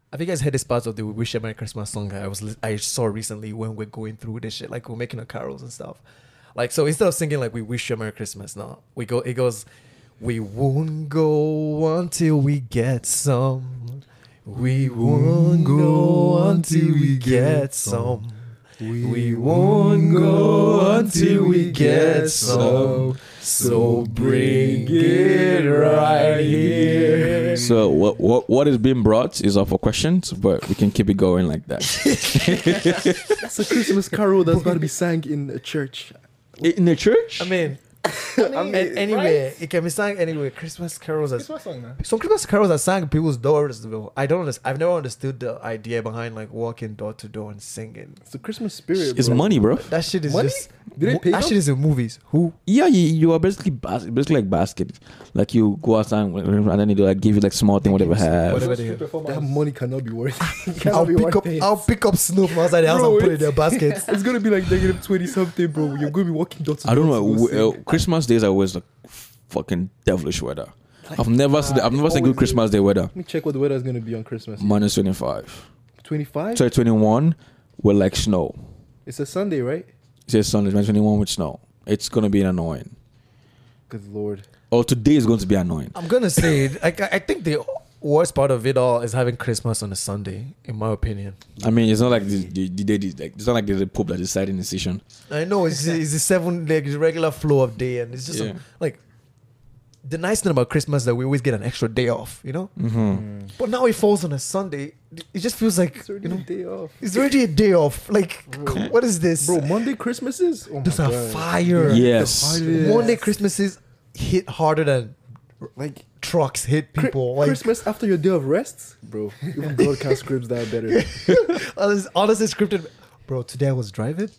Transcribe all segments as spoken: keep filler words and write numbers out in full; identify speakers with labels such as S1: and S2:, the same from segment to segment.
S1: Have you guys heard this part of the "We Wish You a Merry Christmas" song I was I saw recently when we're going through this shit, like we're making our carols and stuff. Like, so instead of singing like "We wish you a Merry Christmas," now we go. It goes, "We won't go until we get some. We won't go until we get some. We won't go until we get some. So bring it right here."
S2: So what what what is being brought is up for questions, but we can keep it going like that.
S3: That's a Christmas carol that's got to be sang in a church.
S2: In the church?
S1: I mean,
S4: I mean,
S1: a- anywhere
S4: right?
S1: it can be sung anywhere. Christmas carols are
S4: Christmas song, man.
S1: some Christmas carols are sung at people's doors. Though I don't understand. I've never understood the idea behind like walking door to door and singing.
S3: It's the Christmas spirit.
S2: It's
S3: bro.
S2: money, bro.
S1: That shit is
S3: Money?
S1: just.
S3: Did they
S1: mo-
S3: pay
S1: that
S3: them?
S1: shit is in movies. Who?
S2: Yeah, you, you are basically bas- basically like basket. Like you go outside and then they like give you like small thing, whatever have.
S1: Whatever
S4: Those
S1: they
S4: street
S1: have.
S4: performers.
S3: That money cannot be worth it. It
S1: I'll
S3: cannot be
S1: pick
S3: worth
S1: up.
S3: it.
S1: I'll pick up snow from outside the house
S3: Bro,
S1: and put it in their
S3: it's-
S1: baskets.
S3: It's gonna be like negative twenty something, bro. You're gonna be walking door to
S2: I don't
S3: door
S2: know.
S3: to go
S2: w-
S3: sing.
S2: uh, Christmas days are always like fucking devilish weather. I've never seen. I've never seen good Christmas day weather.
S3: Let me check what the weather is gonna be on Christmas.
S2: Minus twenty five.
S3: twenty-five.
S2: Sorry, twenty one with like snow.
S3: It's a Sunday, right?
S2: It says Sunday, minus twenty one with snow. It's gonna be annoying.
S3: Good lord.
S2: Or today is going to be annoying.
S1: I'm gonna say it. I, I think the worst part of it all is having Christmas on a Sunday, in my opinion.
S2: I mean, it's not like the the, the day. Like it's not like there's a pope that deciding decision.
S1: I know it's it's the seven like the regular flow of day, and it's just
S2: Yeah.
S1: a, like the nice thing about Christmas is that we always get an extra day off, you know.
S2: Mm-hmm.
S1: But now it falls on a Sunday. It just feels like
S3: It's already
S1: you
S3: a
S1: know
S3: day off.
S1: it's already a day off. Like what is this,
S3: Bro, Monday Christmases? Oh
S1: Those
S3: my
S1: are
S3: God.
S1: fire.
S2: Yes.
S3: Yes.
S1: Monday Christmases hit harder than
S3: Like
S1: trucks hit
S3: Chri-
S1: people. Like
S3: Christmas after your day of rest? Bro, even God can scripts that better.
S1: honest- honestly scripted. Bro, today I was driving.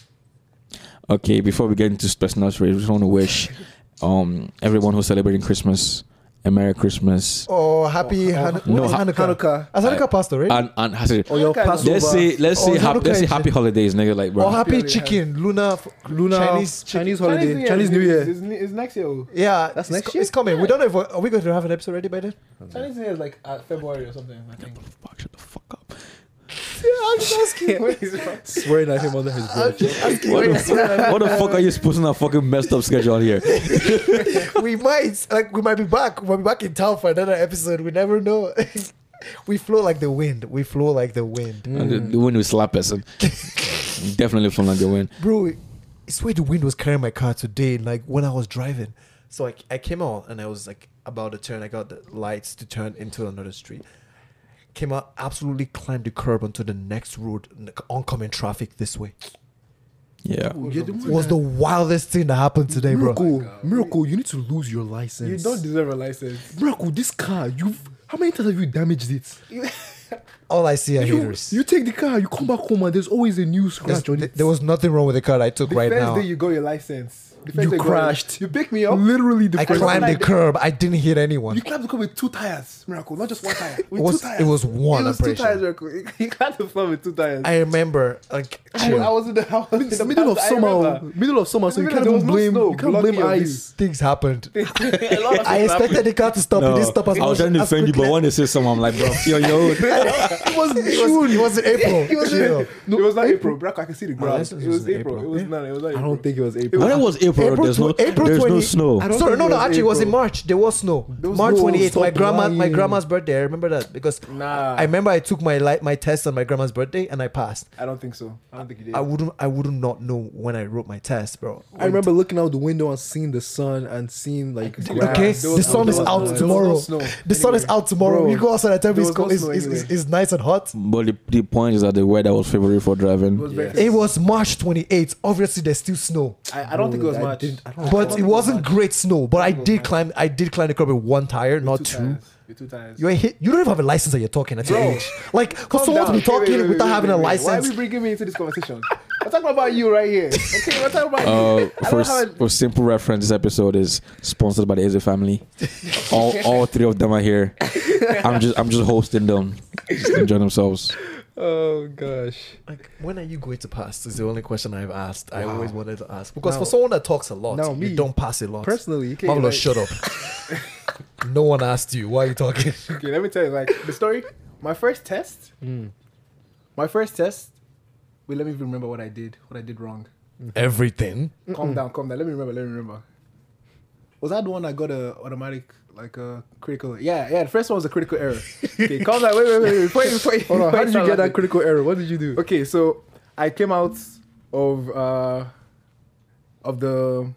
S2: Okay, before we get into personal stories, we just want to wish um everyone who's celebrating Christmas a Merry Christmas.
S1: Oh, happy
S3: Oh,
S1: Han-
S3: oh,
S2: no,
S1: what is
S2: Ha-
S1: Hanukkah.
S3: Hanukkah.
S1: Has Hanukkah passed already?
S2: And and has it,
S3: Or your
S4: Hanukkah is
S3: Passover.
S2: let's say let's
S1: Oh,
S2: say
S1: it's
S2: happy, let's say
S1: Hanukkah.
S2: happy holidays, nigga. Like bro.
S1: Oh, happy
S4: Happy
S1: chicken, Luna,
S3: Luna,
S1: Chinese,
S3: Chinese,
S1: chicken.
S3: holiday, Chinese New Year.
S4: Is, is next year. oh.
S1: Yeah,
S3: That's
S1: it's
S3: next
S1: co-
S3: year?
S1: It's coming. We don't know if we're, are we going to have an episode ready by then.
S4: Chinese New Year is like uh, February or something. I think.
S2: Fuck, shut the fuck up.
S1: I'm just asking.
S4: What is wrong?
S3: Swearing at him under his
S1: I'm
S3: breath.
S1: just asking.
S2: What the, what the fuck are you supposed to have fucking messed up schedule here?
S1: we might like we might be back. We'll be back in town for another episode. We never know. We flow like the wind. We flow like the wind,
S2: And the, the wind will slap us. And definitely from like the wind.
S1: bro. It's where the wind was carrying my car today. Like when I was driving, so I I came out and I was like about to turn. I got the lights to turn into another street. Came out, absolutely climbed the curb onto the next road, n- oncoming traffic this way.
S2: Yeah.
S3: You're the one
S1: Was
S3: that-
S1: the wildest thing that happened today, bro.
S3: Miracle, Miracle, you need to lose your license.
S4: You don't deserve a license.
S3: Miracle, this car, you've how many times have you damaged it?
S1: All I see are
S3: You,
S1: haters.
S3: you take the car, you come back home, and there's always a new
S1: There's-
S3: scratch on
S1: th-
S3: it.
S1: there was nothing wrong with the car I took
S4: The
S1: right
S4: first
S1: now.
S4: day you got your license. The first
S3: You
S4: day got it,
S3: crashed.
S4: You picked me up.
S3: Literally the
S1: I
S3: first
S1: climbed the
S4: time.
S1: curb. I didn't hit anyone.
S4: You climbed the car with two tires, Miracle, not just one tire. With
S1: It was-
S4: two tires.
S1: it was one,
S4: It was
S1: I'm
S4: two
S1: pretty
S4: tires,
S1: sure.
S4: Miracle. You- You climbed the floor with two tires.
S1: I remember, like,
S4: I,
S1: chill.
S4: I was in the house.
S3: It's the middle of summer. Middle of summer, so you can't even blame. You can't blame ice.
S1: Things happened.
S4: I
S1: I expected the car to stop. It didn't stop as
S2: I was
S1: much
S2: trying to
S1: as
S2: defend you, but
S1: quickly.
S2: when they say something, I'm like, bro, you're your own.
S1: It was June. It was in April.
S4: It was,
S1: Chill.
S4: no, it was not April. Miracle, I can see the ground.
S1: license
S4: It
S1: was
S4: was
S1: in
S4: April.
S1: April.
S4: It was
S1: Yeah.
S4: no, it was not
S3: I
S4: April.
S3: don't think it was April.
S2: When it was April,
S1: April
S2: there's no,
S1: tw- April
S2: there's no
S1: twenty
S2: snow.
S3: I don't
S1: Sorry,
S3: think
S1: no,
S3: it
S1: no.
S3: was
S1: Actually, it was in
S3: April.
S1: March. There was snow.
S3: There was
S1: March
S3: no-
S1: twenty eighth. My
S3: stop
S1: grandma, my
S3: lying.
S1: grandma's birthday. I remember that because
S4: Nah,
S1: I remember I took my li- my test on my grandma's birthday and I passed.
S4: I don't think so. I don't think you did.
S1: I wouldn't. I wouldn't not know when I wrote my test, bro.
S3: I remember looking out the window and seeing the sun and seeing like
S1: Okay,
S3: grass.
S4: There
S1: the
S4: was
S1: sun
S4: no-
S1: is
S4: there was
S1: out
S4: no- there was
S1: tomorrow.
S4: no snow
S1: The sun is
S4: anyway.
S1: out tomorrow.
S3: Bro,
S1: You go outside and tell me
S4: there
S1: it's,
S4: was no
S1: cold. it's,
S4: snow
S1: it's,
S4: anyway.
S1: it's, it's nice and hot.
S2: But the, the point is that the weather was favorable for
S4: It
S2: driving.
S4: was very
S3: Yes.
S1: It was March twenty-eighth. Obviously, there's still snow,
S4: I, I don't think it was
S3: I
S4: much.
S3: didn't- I don't-
S1: but it wasn't great snow. But I
S4: think it was
S1: did
S4: much.
S1: climb. I did climb the curb with one tire,
S4: With
S1: not
S4: two
S1: two.
S4: tires. With two tires.
S1: You ain't hit. You don't even have a license that you're talking at your
S4: Bro,
S1: age. Like for
S4: Calm
S1: someone to
S4: down.
S1: be talking
S4: Okay, wait, wait,
S1: without
S4: wait,
S1: having
S4: wait,
S1: a
S4: wait. Why are
S1: license.
S4: we bringing me into this conversation? We're talking about you right here. Okay, we're talking about
S2: Uh,
S4: you. I
S2: for,
S4: don't have a-
S2: for simple reference, this episode is sponsored by the Eze family. all all three of them are here. I'm just I'm just hosting them. Just enjoy themselves.
S3: Oh gosh.
S1: Like, when are you going to pass? Is the only question I've asked. I
S3: Wow.
S1: always wanted to ask because
S3: Now-
S1: for someone that talks a lot,
S3: now
S1: you
S3: me,
S1: don't pass a lot.
S3: Personally,
S4: Okay,
S1: Marvelous,
S4: like-
S1: shut up. No one asked you. Why are you talking?
S4: Okay, let me tell you, like the story My first test.
S3: Mm.
S4: My first test. Wait, let me remember what I did. What I did wrong.
S1: Everything.
S4: Calm down, calm down. Let me remember. Let me remember. Was that the one that got a automatic, like a critical? Yeah, yeah. The first one was a critical error. Okay, calm down. Wait, wait, wait. Before you, before you,
S3: Hold on,
S4: before
S3: how
S4: you
S3: did you
S4: start
S3: get that
S4: laughing.
S3: critical error? What did you do?
S4: Okay, so I came out of uh of the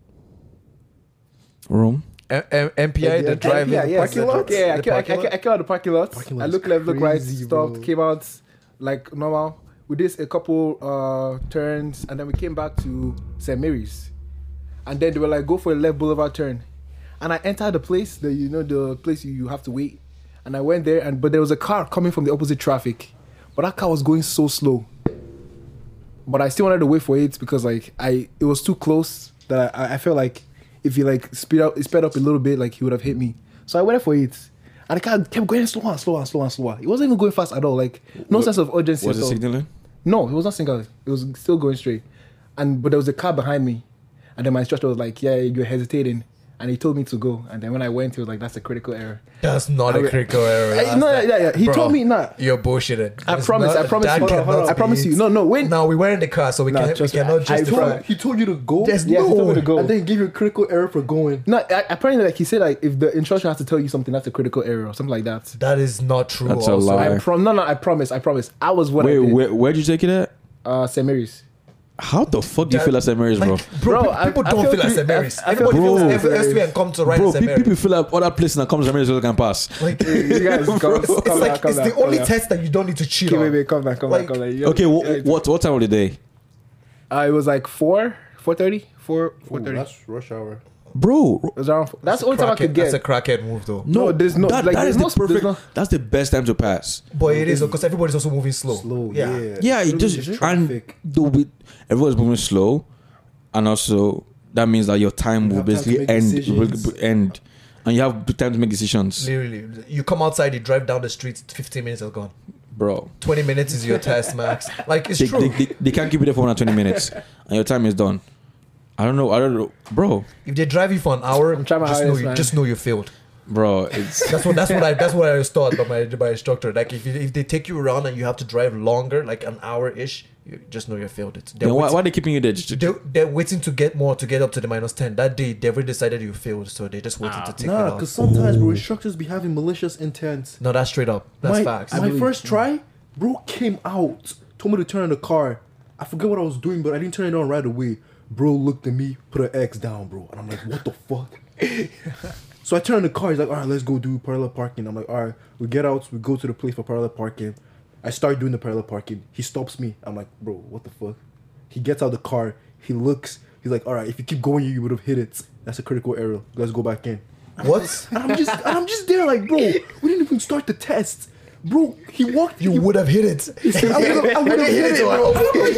S2: Room.
S1: M- M- MPI, the
S3: Yeah,
S1: driving
S4: yeah, yeah,
S3: parking
S4: yeah,
S3: lot?
S4: Yeah, I
S1: The
S4: came, I,
S1: parking
S4: came,
S1: lot?
S4: I came out of the parking lot.
S3: Parking lot
S4: I
S3: is
S4: looked left, looked right,
S3: crazy,
S4: stopped,
S3: bro.
S4: came out like normal. We did a couple uh turns, and then we came back to Saint Mary's, and then they were like, "Go for a left boulevard turn," and I entered the place, the you know the place you, you have to wait, and I went there, and but there was a car coming from the opposite traffic, but that car was going so slow. But I still wanted to wait for it because like I it was too close that I, I felt like if he like speed up sped up a little bit, like he would have hit me. So I waited for it. And the car kept going slower and slower and slower and slower. It wasn't even going fast at all. Like no
S2: Wa-
S4: sense of urgency.
S2: Was
S4: at
S2: it
S4: all.
S2: signaling?
S4: No, it was not signaling. It was still going straight. And but there was a car behind me. And then my instructor was like, "Yeah, you're hesitating." And he told me to go. And then when I went, he was like, "That's a critical error."
S1: That's not
S4: I
S1: a
S4: re-
S1: critical error.
S4: I-
S1: That's
S4: no,
S1: that-
S4: yeah, yeah. He
S1: Bro,
S4: told me not.
S1: You're bullshitting.
S4: I
S1: It's
S4: promise,
S1: not-
S4: I promise
S1: that
S4: you. Hold on, hold on.
S1: cannot
S4: I promise
S1: be-
S4: you. No, no, wait.
S1: No, we were in the car, so we,
S4: Nah,
S1: can't, we
S4: trust me,
S1: cannot
S4: I- I
S3: He
S1: justify.
S3: told, he told you to go,
S1: There's
S4: Yeah, he told me to go.
S3: and then give you a critical error for going.
S4: No, I, apparently, like he said, like if the instructor has to tell you something, that's a critical error or something like that.
S1: That is not true.
S2: That's a
S1: also.
S2: lie.
S4: I prom no no I promise I promise I was what
S2: Wait,
S4: I did.
S2: where, where'd you take it at?
S4: Uh, Saint Mary's.
S2: How the fuck do you
S1: That-
S2: feel like Saint Mary's, bro?
S1: Like, bro,
S4: Bro,
S1: pe-
S4: I-
S1: people
S4: I
S1: don't
S4: feel
S1: feel like
S4: three-
S1: Saint Mary's.
S4: I- I feel
S1: Anybody
S2: three-
S1: feels
S2: Bro.
S1: every S V and come to ride
S2: Bro,
S1: in Saint
S2: pe- people
S1: Mary's.
S2: feel like other places that comes to Saint Mary's can pass.
S1: Like,
S4: You guys, calm, calm
S1: it's
S4: down,
S1: like
S4: calm
S1: it's
S4: down,
S1: the
S4: calm
S1: only
S4: down.
S1: test that you don't need to cheat
S4: Okay,
S1: on.
S4: wait, wait, calm down, calm
S1: Like-
S4: down, calm down. You-
S2: Okay,
S4: yeah,
S2: wh- what what time of the day,
S4: Uh, it was like four, four thirty, four, four
S3: Ooh,
S4: thirty. It
S3: that's rush hour.
S2: bro?
S4: was around. Four. That's the only time I could
S1: Crackhead-
S4: get.
S1: That's a crackhead move, though.
S4: No, there's no-
S2: That,
S4: like,
S2: that is
S4: there's
S2: the
S4: no- there's
S2: perfect.
S4: no-
S2: That's the best time to pass.
S1: But it is because everybody's also moving slow.
S3: Slow,
S1: Yeah.
S3: yeah.
S2: Yeah, it
S3: Literally
S2: just and
S3: traffic.
S2: the with everyone's moving slow, and also that means that your time
S3: You
S2: will
S3: have time to
S2: basically
S3: make
S2: end,
S3: decisions.
S2: will end, and you have time to make decisions,
S1: Literally, you come outside, you drive down the street, fifteen minutes is gone.
S2: bro.
S1: twenty minutes is your test max. Like, it's
S2: They,
S1: true.
S2: they, they, they can't keep you there for more than twenty minutes, and your time is done. I don't know. I don't know, bro.
S1: If they drive you for an hour,
S4: I'm trying my
S1: just know
S4: hardest,
S1: you,
S4: man.
S1: just know you failed.
S2: Bro, it's
S1: That's what that's what I that's what I was taught by my by my instructor. Like if you, if they take you around and you have to drive longer, like an hour ish, you just know you failed it. They're,
S2: then why,
S1: waiting,
S2: why are they keeping you there? Just to-
S1: they're, they're waiting to get more to get up to the minus ten. That day they already decided you failed, so they just waited to take
S3: Nah,
S1: it
S3: because
S1: off.
S3: sometimes, bro, instructors be having malicious intent.
S1: No, that's straight up. That's
S3: my,
S1: facts.
S3: My first try, bro came out, told me to turn on the car. I forget what I was doing, but I didn't turn it on right away. Bro looked at me, put an X down, bro. And I'm like, what the fuck? So I turn on the car. He's like, all right, let's go do parallel parking. I'm like, all right, we get out, we go to the place for parallel parking. I start doing the parallel parking. He stops me. I'm like, bro, what the fuck? He gets out the car. He looks. He's like, all right, if you keep going, you would have hit it. That's a critical error. Let's go back in.
S1: What?
S3: And I'm just, and I'm just there, like, bro, we didn't even start the test, bro. He walked.
S1: You
S3: he,
S1: would have hit it.
S3: I would have, I would have hit it, bro.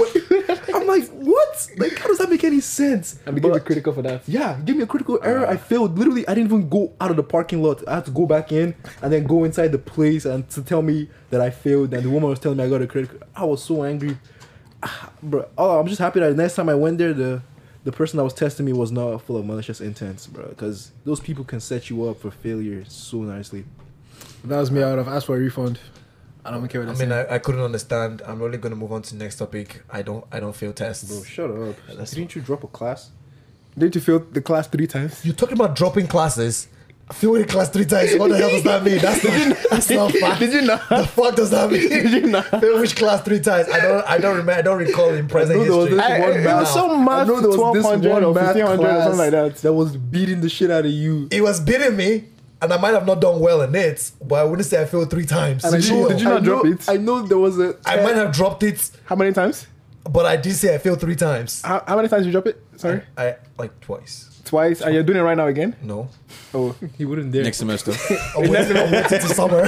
S1: bro.
S3: I'm like, what? Like, how does that make any sense?
S4: And they give
S3: But-
S4: me critical for that.
S3: Yeah, give me a critical error. I failed. Literally, I didn't even go out of the parking lot. I had to go back in and then go inside the place and to tell me that I failed. And the woman was telling me I got a critical. I was so angry, ah, bro. Oh, I'm just happy that the next time I went there, the the person that was testing me was not full of malicious intents, bro. Because those people can set you up for failure so nicely.
S4: If that was me, I would have asked for a refund. I don't care what
S1: I
S4: they
S1: mean,
S4: say.
S1: I, I couldn't understand. I'm really gonna move on to the next topic. I don't I don't fail tests.
S3: Bro, shut up.
S1: That's-
S3: Didn't you drop a class?
S4: Didn't you fail the class three times?
S1: You're talking about dropping classes. Failing class three times. What the hell does that mean? That's not, that's not fact.
S4: Did you not?
S1: The fuck does that mean?
S4: Did you not?
S1: Fail which class three times? I don't. I don't remember. I don't recall in present
S3: I know there was
S1: history.
S3: this
S4: I-
S3: one
S4: it
S3: math-
S4: was some
S3: I
S4: math
S3: know there was
S4: twelve
S3: this
S4: hundred
S3: one
S4: or
S3: math
S4: fifteen hundred or
S3: class
S4: something like that.
S3: that was beating the shit out of you.
S1: It was beating me, and I might have not done well in it, but I wouldn't say I failed three times.
S4: And I
S1: Did
S4: know-
S1: you?
S4: did you
S3: I
S4: not drop
S3: know-
S4: it?
S3: I know there was a.
S1: I might have dropped it,
S4: How many times?
S1: but I did say I failed three times.
S4: How, how many times did you drop it? Sorry,
S1: I like twice.
S4: twice. And you're doing it right now again?
S1: No.
S4: Oh,
S3: He wouldn't dare.
S2: next semester.
S1: I went, I went into summer.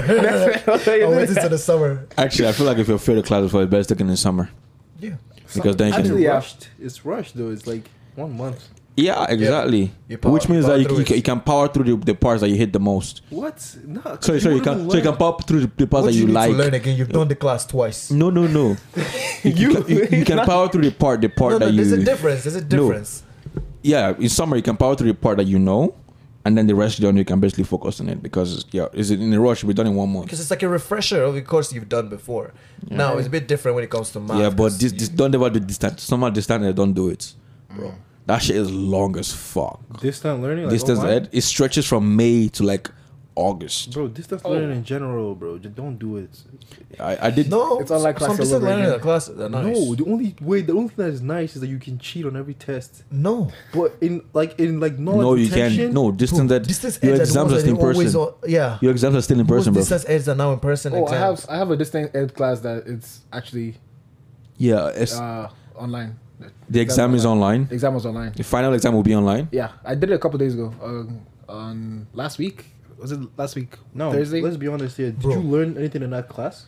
S1: I went into the summer.
S2: Actually, I feel like if you fail the class before, it's best taken in summer
S1: Yeah.
S2: because then you can.
S4: Actually, yeah.
S3: rushed. It's rushed though. It's like one month.
S2: Yeah, exactly.
S1: You power-
S2: Which means
S1: power
S2: that you,
S1: through
S2: you,
S1: it.
S2: can, you can power through the, the parts that you hit the most.
S3: What? No. 'cause
S2: Sorry, sorry, you
S3: wouldn't
S2: can so you can
S3: learn.
S2: power through the, the parts
S1: What
S2: that
S1: do you,
S2: you
S1: need
S2: like.
S1: to learn again? You've done the class twice.
S2: No, no, no. you, you, can, you, you can power through the part, the part
S1: No, no,
S2: that you.
S1: there's a difference. There's a difference.
S2: Yeah, in summer you can power through the part that you know, and then the rest you don't, you can basically focus on it because yeah, is it in a rush? We're done in one month.
S1: Because it's like a refresher of the course you've done before.
S2: Yeah.
S1: Now it's a bit different when it comes to math.
S2: Yeah, but
S1: 'cause
S2: this,
S1: you-
S2: this don't ever do distant. Somehow distant and don't do it,
S3: bro.
S2: That shit is long as fuck.
S3: Distant learning, like
S2: Distance
S3: online?
S2: ed, it stretches from May to like August.
S3: Bro, distance
S4: Oh.
S3: learning in general, bro. Just don't do it.
S2: I, I did.
S1: no,
S4: It's online
S1: some
S4: classes
S1: distance
S4: over
S1: learning
S4: again.
S1: classes are nice.
S3: No, the only way, the only thing that is nice is that you can cheat on every test.
S1: no.
S3: But in like in like knowledge
S2: No, you
S3: retention,
S2: can. No, distance
S1: Bro,
S2: ed.
S1: distance
S2: Your
S1: eds are the
S2: exams
S1: ones
S2: are
S1: that
S2: still in
S1: they always
S2: person.
S1: are- yeah.
S2: Your exams are still in person, bro.
S1: Most distance eds are now in person
S4: Oh, I have
S1: exams.
S4: I have a distance ed class that it's actually
S2: Yeah, it's,
S4: uh, online.
S2: the exam is online.
S4: The exam was online.
S2: The final exam will be online.
S4: Yeah, I did it a couple days ago. Um, on last week was it last week?
S3: no,
S4: Thursday.
S3: let's be honest here. Did
S1: Bro.
S3: you learn anything in that class?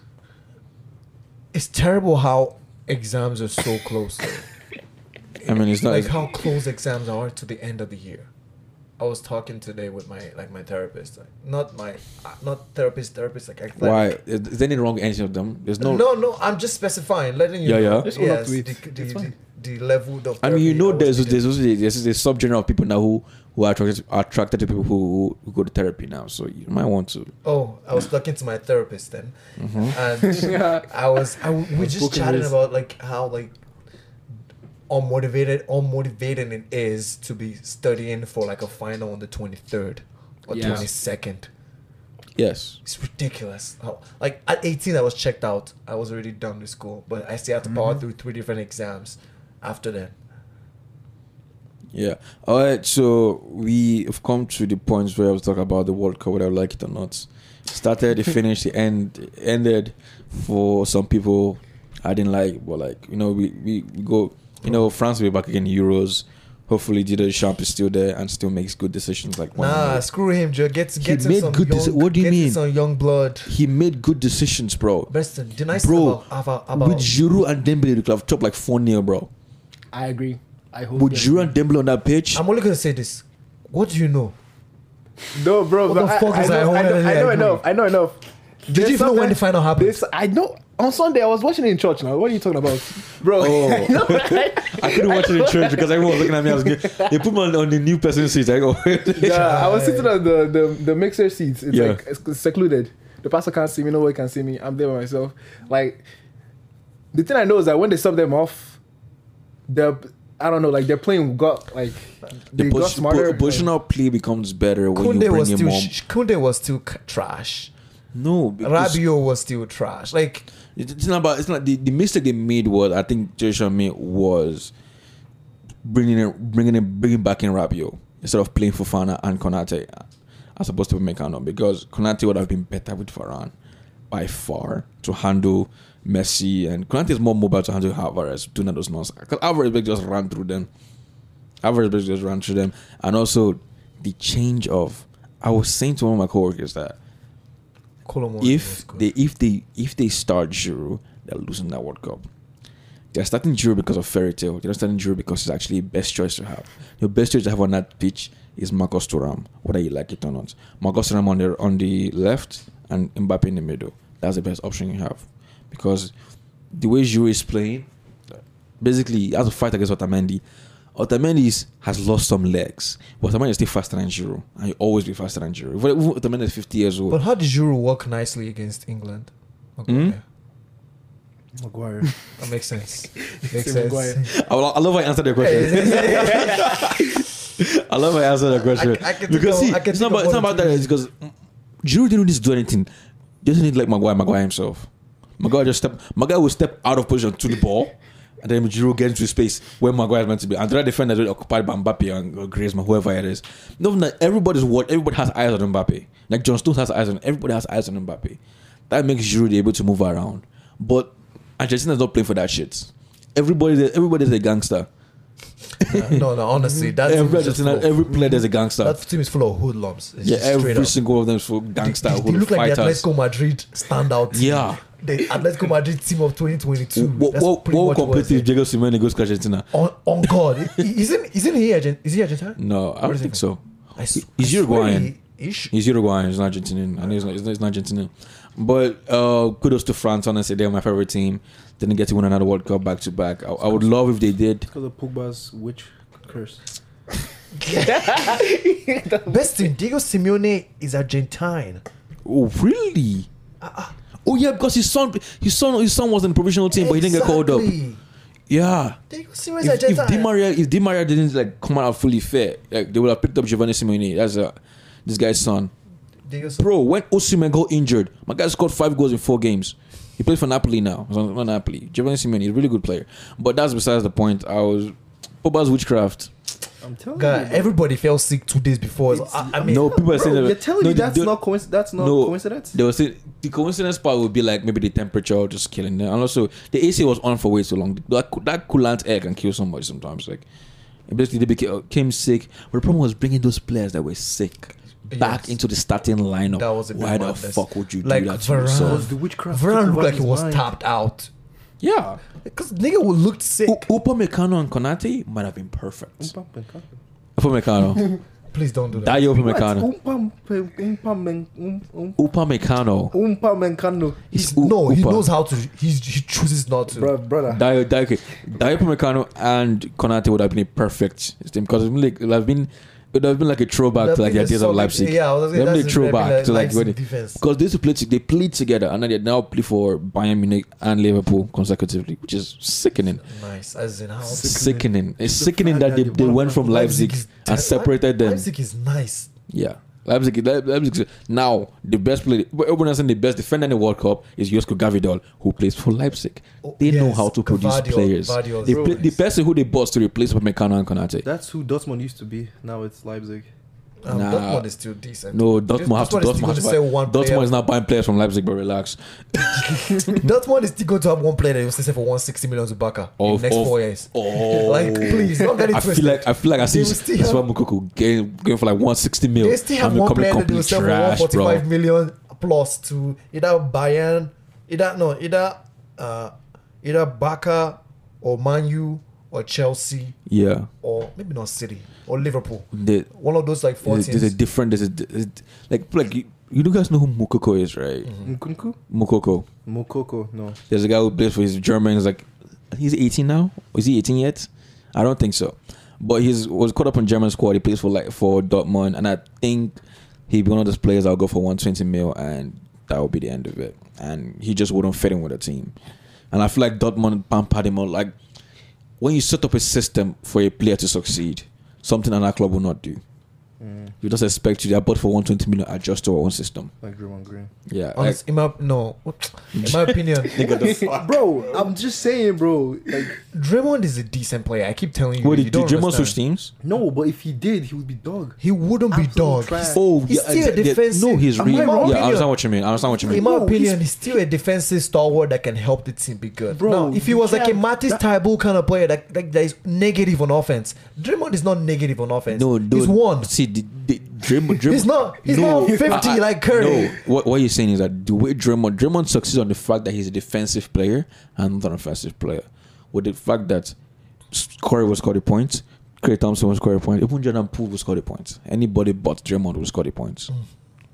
S1: It's terrible how exams are so close.
S2: I mean, it's not.
S1: Like how close exams are to the end of the year. I was talking today with my like my therapist, like, not my uh, not therapist therapist like athletic.
S2: why? Is is there anything wrong with any of them? There's no.
S1: No, no, I'm just specifying, letting you
S2: Yeah,
S1: know.
S2: yeah.
S4: Just own up
S1: Yes,
S4: to it.
S1: the, the,
S4: It's
S1: the,
S4: fine.
S1: the level of
S2: I mean, you
S1: therapy
S2: know,
S1: I was
S2: there's
S1: needed.
S2: there's also there's this subgenre of people now who who are attracted are attracted to people who, who go to therapy now. So you might want to.
S1: Oh, I was talking to my therapist then,
S2: Mhm.
S1: and I was I, w- we just
S3: Spoken
S1: chatting
S3: is-
S1: about like how like unmotivated unmotivating it is to be studying for like a final on the twenty-third or
S4: Yeah.
S1: twenty-second.
S2: Yes.
S1: It's ridiculous. How, like at eighteen, I was checked out. I was already done with school, but I still had to power through three different exams after that.
S2: Yeah. All right. So we have come to the points where I was talking about the World Cup, whether I like it or not. Started, it finished, it end, ended. For some people, I didn't like, but like you know, we, we, we go. You know, France will be back again in Euros. Hopefully, Didier Deschamps is still there and still makes good decisions. Like when he
S1: Nah,
S2: made.
S1: screw him, Joe. Get
S2: He
S1: get him
S2: made
S1: some
S2: good
S1: young.
S2: deci- what do you
S1: get him
S2: mean?
S1: some young blood.
S2: he made good decisions, bro.
S1: Preston, the nice
S2: Bro,
S1: thing about, about, about
S2: With Giroud and Dembele, they could have chopped like four nil, bro.
S4: I agree. I hope.
S2: With
S4: they-
S2: Giroud and Dembele on that pitch,
S1: I'm only gonna say this. What do you know?
S4: No, bro.
S1: What
S4: but
S1: the
S4: I,
S1: fuck
S4: I
S1: is
S4: know,
S1: that?
S4: I know, I know
S1: I agree.
S4: enough. I know enough.
S1: Did
S4: There's
S1: you even know when the
S4: something-
S1: final happened?
S4: This, I know. On Sunday, I was watching it in church. Now, what are you talking about, bro?
S2: Oh.
S4: I know, right?
S2: I couldn't watch it in church because everyone was looking at me. I was good. They put me on, on the new person seat. I go,
S4: Yeah, I was sitting on the, the, the mixer seats. It's
S2: Yeah.
S4: like it's secluded. The pastor can't see me. No one can see me. I'm there by myself. Like the thing I know is that when they sub them off, they're I don't know. Like they're playing got like they
S2: the
S4: got
S2: pos-
S4: smarter.
S2: po- positional play becomes better when
S1: Kunde
S2: you bring
S1: was
S2: him
S1: still
S2: on.
S1: sh- Kunde was still c- trash.
S2: No, because
S1: Rabiot was still trash. Like
S2: it's not about. It's not the, the mistake they made was I think Joshua made was bringing in, bringing in, bringing back in Rabiot instead of playing Fofana and Konate as opposed to Meccano because Konate would have been better with Varane by far to handle Messi and Konate is more mobile to handle Alvarez doing those nonsense because Alvarez just ran through them. Alvarez just ran through them and also the change of. I was saying to one of my coworkers that.
S1: Colombo was
S2: If
S1: good.
S2: they if they if they start Giroud, they're losing that World Cup. They're starting Giroud because of fairy tale. They're not starting Giroud because it's actually the best choice to have. Your best choice to have on that pitch is Marcos Thuram, whether you like it or not. Marcos Thuram on the on the left and Mbappe in the middle. That's the best option you have, because the way Giroud is playing, basically he has to fight against Otamendi. Otamendi is- has lost some legs, but Otamendi is still faster than Giroud, and he'll always be faster than Giroud. Even Otamendi is fifty years old.
S1: But how did Giroud work nicely against England? Okay,
S2: Hmm?
S3: Maguire.
S1: that makes sense. Makes
S4: Say Maguire.
S1: sense.
S2: I, I love how I answered the question. I love how I answered the question.
S1: I- I can
S2: because
S1: think
S2: see,
S1: of- I can
S2: it's not
S1: think
S2: about, it's
S1: of
S2: not
S1: one
S2: about
S1: or
S2: that.
S1: two
S2: It's because Giroud didn't need to do anything. He doesn't need like Maguire. Maguire himself. Maguire just step. Maguire will step out of position to the ball, and then Giroud gets into space where Maguire is meant to be. And the other defender is occupied by Mbappe and or Griezmann, whoever it is. No, no, everybody's what. Everybody has eyes on Mbappe. Like John Stones has eyes on. Everybody has eyes on Mbappe. That makes Giroud able to move around. But Argentina's not playing for that shit. Everybody, everybody's a gangster.
S1: Uh, no, no, honestly, that team
S2: Every
S1: is just
S2: Argentina,
S1: full of-
S2: every player there's a gangster.
S1: that team is full of hoodlums. It's
S2: Yeah,
S1: just straight
S2: every
S1: up.
S2: single one of them is for gangster
S1: They, they,
S2: who
S1: look like the
S2: fighters.
S1: Atletico Madrid standout team.
S2: Yeah.
S1: The Atletico Madrid team of twenty twenty-two.
S2: What
S1: That's
S2: what
S1: pretty
S2: what
S1: much what
S2: compete
S1: it's
S2: if Diego Simeone goes to Argentina?
S1: on, on God. I- Isn't isn't he Argent? Is he Argentine?
S2: No, I
S1: What
S2: don't
S1: is
S2: think
S1: it?
S2: so.
S1: I s-
S2: He's
S1: I swear
S2: Uruguayan.
S1: he- Ish.
S2: He's Uruguayan. He's not Argentinian. I know he's not. He's not, he's not Argentinian. But uh, kudos to France. Honestly, they're my favorite team. Didn't get to win another World Cup back to back. I I would love if they did.
S3: Because of Pogba's witch curse.
S1: Best thing, Diego Simeone is Argentine.
S2: Oh, really? Oh yeah, because his son, his son, his son was in the provisional team, but he didn't get called up.
S1: Exactly.
S2: Yeah.
S1: Diego Simeone is
S2: If, if
S1: Argentine.
S2: Di Maria, if Di Maria didn't like come out fully fair, like they would have picked up Giovanni Simeone. That's uh, this guy's son.
S1: Diego Simeone.
S2: Bro, when Osimhen got injured, my guy scored five goals in four games. He plays for Napoli now. He's on, on Napoli. Giovanni Simeone, he's a really good player. But that's besides the point. I was Pogba's witchcraft.
S3: I'm telling
S1: God,
S3: you. bro.
S1: everybody fell sick two days before.
S3: It's-
S1: I, I mean,
S2: No, people are saying
S3: Bro,
S2: that.
S3: you're telling
S2: no,
S3: me
S2: they-
S3: that's
S2: they-
S3: not coinc- That's not
S2: no,
S3: coincidence.
S2: They were saying the coincidence part would be like maybe the temperature just killing them. And also, the A C was on for way too long. That, that coolant air can kill somebody sometimes. Like, basically, they became, came sick. But the problem was bringing those players that were sick back
S1: Yes.
S2: into the starting lineup.
S1: That was a bit
S2: Why the
S1: madness.
S2: fuck would you
S1: Like
S2: do that to
S1: Varane.
S2: yourself?
S3: Was the witchcraft?
S1: Varane
S3: took
S1: looked
S3: over
S1: like he
S3: his
S1: was
S3: mind.
S1: tapped out.
S2: Yeah.
S1: Because nigga would looked sick.
S2: U- Upamecano and Konate might have been perfect.
S3: Umpa- umpa-
S2: Upamecano.
S1: Please don't do that.
S2: Dayo
S3: What?
S2: Upamecano.
S3: Umpa- umpa- men- um- um-
S2: Upamecano.
S3: umpa mencano.
S1: He's,
S2: U-
S1: no, he
S2: Upa.
S1: knows how to. He's, he chooses not to.
S3: Bro, brother.
S2: Dayo, Dayo, okay. Dayo Upamecano and Konate would have been a perfect system because it would like, it would have been it would have been like a throwback
S1: That
S2: to like
S1: thing
S2: the
S1: is
S2: days
S1: so
S2: of
S1: good.
S2: Leipzig.
S1: Yeah, I was
S2: They
S1: gonna
S2: have
S1: say
S2: the
S1: that's
S2: throwback
S1: like
S2: to like
S1: Leipzig
S2: when they-
S1: defense.
S2: because they used to play they played together and then they now play for Bayern Munich and Liverpool consecutively, which is sickening.
S1: Nice, as in how
S2: Sickening. It's
S3: The
S2: sickening
S3: fact
S2: that they,
S3: that
S2: they
S3: the
S2: went from Leipzig
S1: is
S2: and separated them.
S1: Leipzig is nice.
S2: Yeah. Leipzig, Leip- Leipzig, now the best player, everyone has saying the best defender in the World Cup is Josko Gavidol, who plays for Leipzig.
S1: Oh,
S2: They know
S1: yes,
S2: how to produce
S1: Gvardiol-
S2: players.
S1: Gvardiol is
S2: They
S1: real
S2: play, the
S1: nice.
S2: person who they bought to replace Upamecano and Konate.
S3: That's who Dortmund used to be. Now it's Leipzig.
S1: Um,
S2: Nah.
S1: Dortmund is still decent.
S2: No, Dortmund has to.
S1: Dortmund is still
S2: Dortmund,
S1: going
S2: has
S1: to
S2: to
S1: sell
S2: buy,
S1: one
S2: Dortmund
S1: player.
S2: is not buying players from Leipzig, but relax.
S1: Dortmund is still going to have one player that will sell for one hundred sixty million to Barca in
S2: Of-
S1: the next
S2: of-
S1: four years.
S2: Oh,
S1: Like, please, don't get it
S2: I
S1: twisted.
S2: feel like I feel like I see
S1: They will still
S2: this
S1: have-
S2: one Mukoko going, going for like one sixty mil.
S1: They still have
S2: and
S1: one
S2: becoming
S1: player that they will
S2: complete
S1: sell for
S2: trash,
S1: one
S2: bro.
S1: forty-five million plus to either Bayern, either no, either uh, either Barca or Man U or Chelsea
S2: Yeah,
S1: or maybe not City or Liverpool.
S2: the,
S1: One of those like four
S2: there's,
S1: teams.
S2: there's a different. There's a there's, like like you, you guys know who Mukoko is, right?
S1: Mm-hmm.
S3: Nkunku?
S2: Mukoko.
S3: Mokoko? No.
S2: There's a guy who plays for his Germans. Like he's eighteen now. Is he eighteen yet? I don't think so. But he's was caught up in German squad. He plays for like for Dortmund, and I think he'd be one of those players that'll go for one twenty mil, and that will be the end of it. And he just wouldn't fit in with the team. And I feel like Dortmund pampered him out. Like when you set up a system for a player to succeed, something another club will not do.
S3: Mm,
S2: You just expect you to bought for one twenty million, adjust to our own system.
S3: like Draymond Green.
S2: Yeah, like,
S1: Honest, in my no, in my opinion,
S3: Bro, I'm just saying, bro. Like,
S1: Draymond is a decent player. I keep telling you.
S2: what
S1: you
S2: did,
S1: don't
S2: did Draymond
S1: understand.
S2: switch teams?
S3: no, but if he did, he would be dog.
S1: He wouldn't be
S3: Absolute
S1: dog.
S3: trash.
S1: He's,
S2: Oh,
S1: he's
S2: yeah,
S1: still a
S2: yeah,
S1: defensive.
S2: No, he's
S3: Am
S2: really.
S3: I wrong?
S2: Yeah, I understand what you mean. I understand what you mean.
S1: In my
S3: No,
S1: opinion,
S3: he's-
S1: he's still a defensive stalwart that can help the team be good.
S3: Bro,
S1: now, if he
S3: you
S1: was like a
S3: can't-
S1: Matisse
S3: that-
S1: Taibu kind of player that, that, that is negative on offense, Draymond is not negative on offense.
S2: No,
S1: he's
S2: dude,
S1: one.
S2: See, the, the Draymond, Draymond,
S1: He's not. He's
S2: no,
S1: not fifty
S2: I- I-
S1: like Curry.
S2: No, what, what you're saying is that the way Draymond, Draymond succeeds on the fact that he's a defensive player and not an offensive player. With the fact that Curry will score the points, Klay Thompson will score the points, even Jordan Poole will score the points. Anybody but Draymond will score the points.
S1: Mm.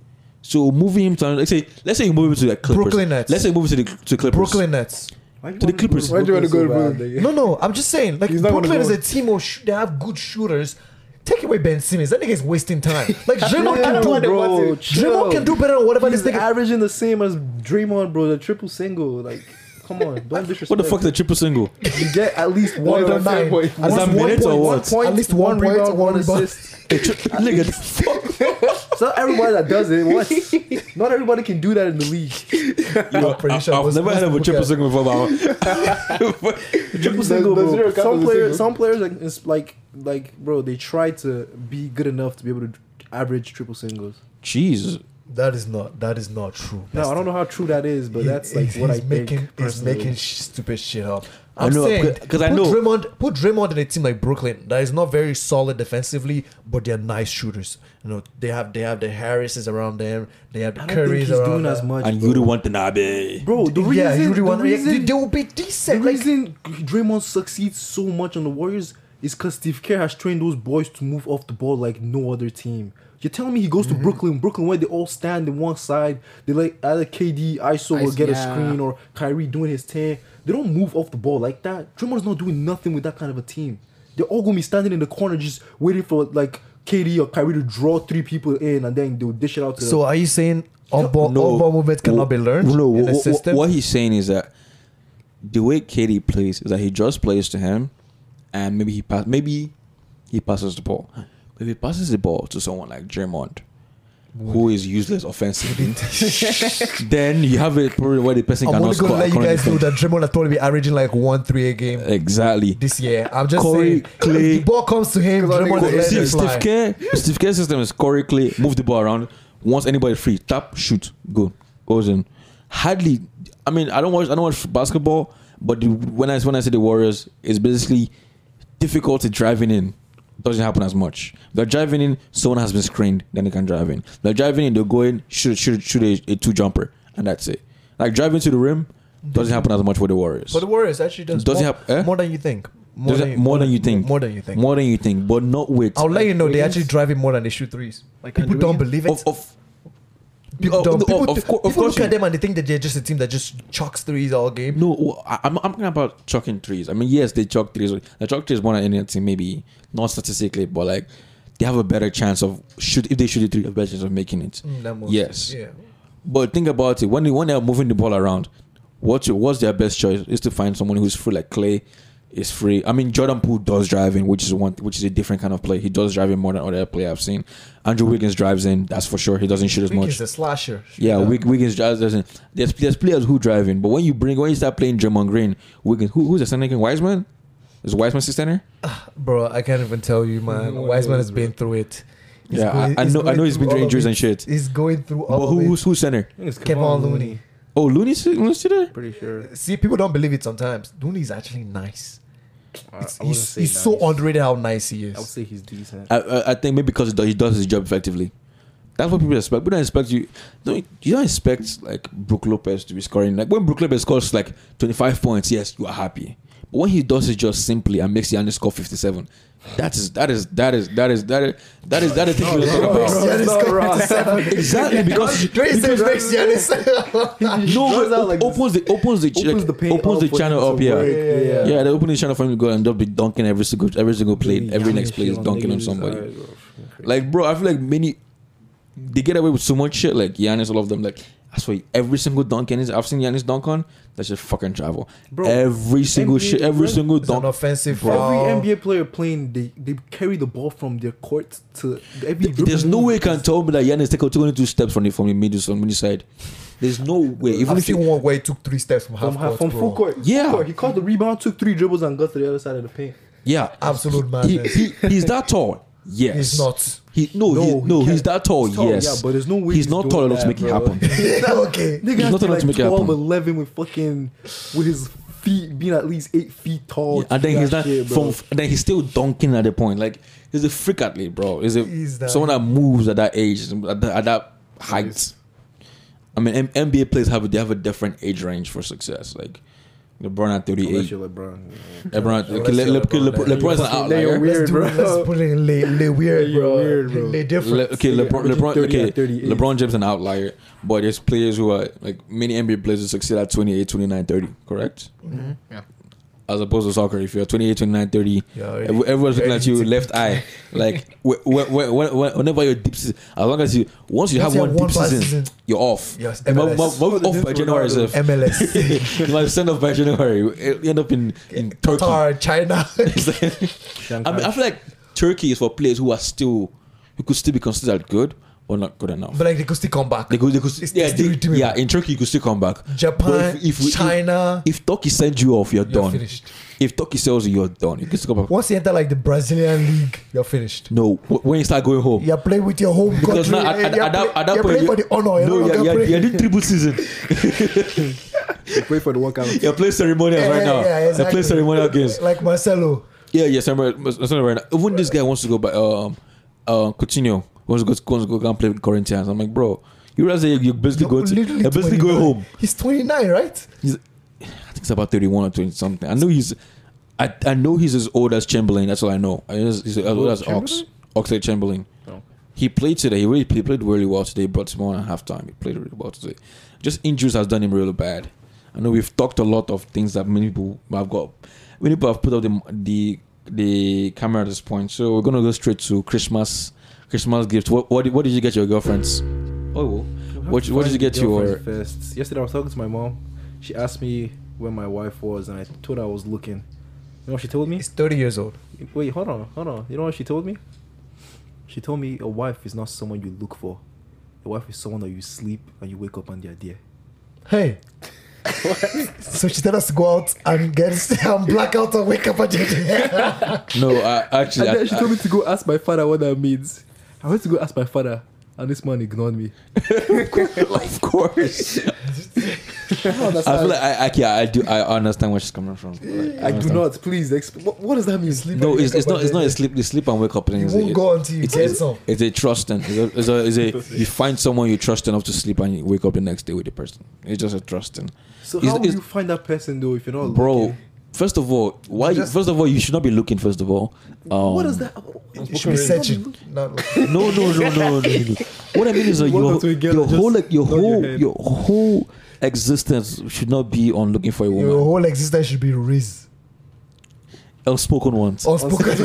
S2: So moving him to, let's say, let's say you move him to the Clippers.
S1: Brooklyn Nets.
S2: Let's say you move him to the to Clippers.
S1: Brooklyn Nets.
S3: Why you
S2: To the
S3: wanna
S2: Clippers.
S3: go
S4: Why do you wanna go to
S3: so bad,
S4: Brooklyn?
S3: nigga?
S1: No, no, I'm just saying. Like
S4: He's not gonna
S1: Brooklyn is
S4: go.
S1: a team of sh- they have good shooters. Take away Ben Simmons. That nigga is wasting time. Like Draymond can
S3: Chill,
S1: do,
S3: bro. Chill.
S1: Draymond can do better than whatever
S3: He's
S1: this nigga.
S3: averaging the same as Draymond, bro. The triple single, like, come on, don't disrespect.
S2: What the fuck is a triple single?
S3: You get at least
S1: One
S3: one
S1: to nine.
S3: point.
S2: As
S3: One
S2: a
S3: point,
S2: minute or
S3: one
S2: what?
S3: point,
S1: At least one point,
S3: rebound,
S1: one
S3: one
S1: rebound.
S3: assist.
S2: Nigga, the fuck?
S3: It's not everybody that does it. What? Not everybody can do that in the league.
S1: I'm pretty sure
S2: I've
S1: most-
S2: never
S1: most
S2: heard of a
S1: people
S2: triple
S1: can.
S2: single before. But
S3: Triple
S4: The-
S3: single,
S4: the
S3: bro.
S4: zero count
S3: Some
S4: as a
S3: players,
S4: single.
S3: some players, like, it's like, like, bro, they try to be good enough to be able to average triple singles.
S2: Jeez.
S1: That is not. That is not true.
S3: No, I don't know how true that is, but that's like what I
S1: he's
S3: think.
S1: making. He's
S3: personally.
S1: making sh- stupid shit up.
S2: I
S1: I'm
S2: know,
S1: saying
S2: because- 'cause I
S1: put
S2: know-
S1: Draymond, put Draymond in a team like Brooklyn that is not very solid defensively, but they're nice shooters. You know, they have they have the Harrises around them. They have the
S3: I don't think
S1: Currys
S3: he's
S1: around
S3: doing
S1: them.
S3: as much.
S2: And
S3: bro.
S2: you don't want the nabe.
S3: Bro, the reason,
S1: yeah, you
S3: the
S1: want.
S3: reason,
S1: They, they will be
S3: the
S1: decent. Like,
S3: reason Draymond succeeds so much on the Warriors is because Steve Kerr has trained those boys to move off the ball like no other team. You're telling me he goes
S1: Mm-hmm.
S3: to Brooklyn, Brooklyn where they all stand in one side. They like either K D, I S O will
S4: Ice-
S3: get a
S4: yeah.
S3: screen, or Kyrie doing his thing. They don't move off the ball like that. Draymond's not doing nothing with that kind of a team. they're all gonna be standing in the corner just waiting for like K D or Kyrie to draw three people in, and then they'll dish it out to
S1: So
S3: them.
S1: are you saying on ball,
S2: No.
S1: on ball movements cannot be learned
S2: No,
S1: in the
S2: wh- wh-
S1: system?
S2: what he's saying is that the way K D plays is that he just plays to him, and maybe he pass, maybe he passes the ball. But if he passes the ball to someone like Draymond, who is useless offensively, then you have a problem where the person
S1: I'm
S2: cannot
S1: only
S2: score.
S1: gonna let you
S2: according
S1: guys
S2: to
S1: know
S2: him.
S1: that Draymond has probably be averaging like one three a game
S2: Exactly.
S1: this year. I'm just
S2: Corey,
S1: saying,
S2: Clay-
S1: if the ball comes to him,
S4: Because I
S1: Draymond
S4: think
S1: is letting
S2: Steve,
S1: it
S2: Steve
S1: fly.
S2: Kerr, Steve Kerr's system is Corey Clay, move the ball around. Once anybody free, tap, shoot, go, goes in. Hardly. I mean, I don't watch. I don't watch basketball, but the, when I when I say the Warriors, it's basically difficulty driving in. Doesn't happen as much. They're driving in, someone has been screened, then they can drive in. They're driving in, they're going shoot shoot shoot a, a two jumper, and that's it. Like driving to the rim doesn't happen as much for the Warriors.
S1: But the Warriors actually does
S2: Does it
S1: more,
S2: hap- eh?
S1: more than you think. More,
S2: Does
S1: than,
S2: it- more than you think.
S1: More than you think.
S2: More than you think, but not with.
S1: I'll let you know they
S4: Wiggins?
S1: actually drive in more than they shoot threes. Like people
S4: Andrew
S1: don't
S4: Wiggins?
S1: believe it.
S2: Of, of,
S1: people
S2: oh,
S1: don't.
S2: no,
S1: People,
S2: of,
S1: th-
S2: course, of
S1: people
S2: course
S1: look at
S2: you-
S1: them and they think that they're just a team that just chucks threes all game.
S2: No, I, I'm I'm talking about chucking threes. I mean, yes, they chuck threes. They chuck threes more than any other team, maybe not statistically, but like they have a better chance of shoot if they shoot a three, a better chance of making it.
S1: Mm, that most-
S2: Yes.
S1: Yeah.
S2: But think about it. When they when they're moving the ball around, what's your, what's their best choice is to find someone who's free, like Clay is free. I mean, Jordan Poole does driving, which is one which is a different kind of play. He does driving more than other play I've seen. Andrew Wiggins drives in, that's for sure. He doesn't shoot as
S1: Wiggins
S2: much.
S1: is a slasher.
S2: Yeah, Wig- Wiggins drives doesn't. There's there's players who drive in, but when you bring when you start playing Draymond Green, Wiggins, who, who's the center again? Wiseman? Is Wiseman the center?
S1: Bro, I can't even tell you, man.
S4: No
S1: Wiseman
S4: idea,
S1: has been through it. He's
S2: Yeah,
S1: going-
S2: I, I
S1: he's
S2: know. I
S1: going
S2: know he's been
S1: through
S2: through
S1: all of
S2: injuries
S1: it.
S2: and shit.
S1: He's going through all
S2: But
S1: of
S2: who,
S1: it.
S2: who's who's center?
S3: I think it's
S1: Kevin Looney.
S2: Oh, Looney's Looney's there.
S4: Pretty sure.
S1: See, people don't believe it sometimes. Looney's actually nice.
S3: I,
S1: It's,
S3: I wouldn't
S1: he's
S3: say
S1: he's
S3: nice.
S1: so underrated how nice he
S3: I would
S1: is.
S3: say he's decent.
S2: I, I, I think maybe because he does, he does his job effectively. That's what people expect. We don't expect you. Don't, you don't expect like Brook Lopez to be scoring. Like when Brook Lopez scores like twenty-five points, yes, you are happy. But when he does his job simply and makes Giannis score fifty-seven, that is that is that is that is that is that is that is the thing we're talking about.
S1: Giannis
S4: not
S1: got
S4: wrong.
S1: fifty-seven.
S2: Exactly, because
S1: Dre says makes Giannis.
S2: no,
S3: draws
S2: but
S3: out like
S2: opens the opens the
S3: opens
S2: like,
S3: the paint
S2: opens
S3: out
S2: the
S3: for
S2: channel
S3: him
S2: up.
S3: to
S2: Yeah.
S3: work.
S1: Yeah,
S2: yeah, they open the channel for him to go and they'll be dunking every single every single play, every next play is dunking on somebody. Like, bro, I feel like many they get away with so much shit. Like Giannis, all of them. Like, I swear, every single dunk Giannis, I've seen Giannis dunk on. That's just fucking travel.
S3: Bro,
S2: every single
S3: N B A
S2: shit, every
S3: right?
S2: single
S1: It's an
S2: dunk.
S1: offensive
S3: Every
S1: foul.
S3: N B A player playing, they, they carry the ball from their court to every.
S2: There's no way you can tell me that Giannis take out twenty-two steps from the from the middle from the side. There's no way. Even
S1: I've
S2: if
S1: seen
S2: you,
S1: one where he took three steps from half
S3: from, half,
S1: court,
S3: from
S1: bro.
S3: full court.
S2: Yeah.
S3: Full court. He caught the rebound, took three dribbles, and got to the other side of the paint.
S2: yeah,
S1: Absolute
S2: he,
S1: madness.
S2: he, he's that tall. Yes,
S1: He's not.
S2: He no,
S3: No,
S2: he,
S3: he
S2: no, he's
S3: can't.
S2: that tall.
S3: He's tall,
S2: yes,
S3: yeah, but there's no way
S2: he's
S3: he's
S2: not
S3: doing
S2: tall enough to
S3: that,
S2: make it
S3: bro.
S2: happen.
S1: Okay.
S3: Nigga
S2: He's
S3: has
S2: not
S3: to
S2: allowed
S3: like
S2: to make it
S3: twelve,
S2: happen.
S3: eleven with fucking with his feet being at least eight feet tall.
S2: Yeah, and then he's
S3: that
S2: not
S3: shit, bro.
S2: from. And then he's still dunking at the point. Like he's a freak athlete, bro. He's a
S1: He's that-
S2: someone that moves at that age, at that, at that height. I mean, M- N B A players have they have a different age range for success. Like LeBron at
S3: Unless
S2: thirty-eight.
S3: you're LeBron.
S2: LeBron,
S1: Unless
S2: okay, Le-
S1: you're
S2: Le- okay,
S1: LeBron,
S2: Le-
S1: then
S2: LeBron's an
S3: you're
S2: outlier.
S3: weird,
S1: let's do
S3: bro.
S1: it. Let's put it in lay, lay weird,
S3: You're
S1: bro.
S3: weird, bro.
S1: Lay different.
S2: Le- okay,
S3: Yeah,
S2: LeBron,
S3: averaging
S2: LeBron,
S3: thirty
S2: okay,
S3: at thirty-eight.
S2: LeBron James an outlier, but there's players who are like many N B A players who succeed at twenty-eight, twenty-nine, thirty, correct?
S1: Mm-hmm.
S4: Yeah.
S2: As opposed to soccer, if you're twenty-eight, twenty-nine, thirty,
S1: Yeah,
S2: ev- everyone's looking at you
S1: already-
S2: left eye, like wh- wh- wh- wh- whenever you're deep season, as long as you once you
S1: Once
S2: have
S1: you
S2: one
S1: have
S2: deep
S1: one bad
S2: season,
S1: season.
S2: you're off.
S1: Yes,
S2: You might-
S1: M L S.
S2: might- might off by January, sef.
S1: M L S.
S2: You might send off by January. You end up in in Turkey.
S1: Qatar, China.
S2: I mean, I feel like Turkey is for players who are still who could still be considered good, but not good enough.
S1: But like they could still come back.
S2: They could, they could,
S1: It's-
S2: yeah,
S1: it's still
S2: they-
S1: redeemable.
S2: yeah. In Turkey, you could still come back.
S1: Japan,
S2: But if- if we- if-
S1: China.
S2: If Turkey sends you off, you're,
S1: You're
S2: done.
S1: finished.
S2: If Turkey sells you, you're done. You can still come back.
S1: Once you enter like the Brazilian league, you're finished.
S2: No, wh- when you start going home.
S1: You're playing with your home
S2: Because
S1: country.
S2: now at, at,
S1: you're
S2: at, that,
S1: play-
S2: at that
S1: you're
S2: point,
S1: playing for the honor. You're
S2: no,
S1: no
S2: you're,
S1: longer
S2: you're,
S1: playing-
S2: you're doing triple season.
S3: You play for the workout.
S2: You're playing ceremonials
S1: Yeah,
S2: right now.
S1: yeah, yeah,
S2: You're
S1: exactly.
S2: playing ceremonial games.
S1: Like Marcelo.
S2: Yeah, yes, I'm right. That's not right now. Even this guy wants to go by um, uh, Coutinho wants to go, wants to go and play with Corinthians. I'm like, bro, you realize that you're basically
S1: You're
S2: going to,
S1: literally
S2: you're basically going
S1: twenty-nine.
S2: home.
S1: He's twenty-nine, right?
S2: He's, I think it's about thirty-one or twenty something. I know he's, I, I know he's as old as Chamberlain. That's all I know. I know He's, he's as old as Ox, Oxlade Chamberlain.
S3: Oh.
S2: He played today. He really he played really well today. Brought him on at halftime. He played really well today. Just injuries has done him really bad. I know we've talked a lot of things that many people have got. Many people have put up the the the camera at this point, so we're gonna go straight to Christmas. Christmas gifts. What what did, what did you get your girlfriends? Oh, what what did you get your?
S3: First. Yesterday I was talking to my mom. She asked me where my wife was, and I told her I was looking. You know what she told me?
S1: He's thirty years old.
S3: Wait, hold on, hold on. You know what she told me? She told me a wife is not someone you look for. A wife is someone that you sleep and you wake up and they're there.
S1: Hey. So she told us to go out and get and black out and wake up and
S2: No, I actually.
S3: And then
S2: I,
S3: she
S2: I,
S3: told me to go ask my father what that means. I went to go ask my father, and this man ignored me.
S2: of course. I feel like I, I, yeah, I do. I understand where she's coming from. Like, I,
S3: I do
S2: understand.
S3: not. Please, exp- what, what does that mean?
S1: Sleep
S2: No,
S1: and
S2: it's,
S1: wake
S2: it's
S1: up
S2: not.
S1: and
S2: It's not a
S1: then-
S2: sleep. The sleep and wake up thing.
S1: You
S2: It's
S1: won't
S2: a-
S1: go until you
S2: it's,
S1: get
S2: it's,
S1: some.
S2: it's a trusting. It's a, it's a, it's a, you find someone you trust enough to sleep and you wake up the next day with the person. It's just a trusting.
S3: So
S2: It's-
S3: how will
S2: it's-
S3: you find that person though if you're not
S2: Bro,
S3: looking?
S2: first of all, why?
S1: Just-
S2: first of all, you should not be looking. First of all, um,
S3: What is that?
S1: You should be searching. Not looking.
S2: No, no, no, no, no, no. What I mean is that
S3: Walk
S2: your,
S3: up to a girl
S2: your
S3: and just
S2: whole like, your
S3: nod your
S2: whole
S3: head.
S2: your whole existence should not be on looking for a woman.
S1: Your whole existence should be Riz.
S2: Unspoken ones.
S1: Unspoken.
S3: Go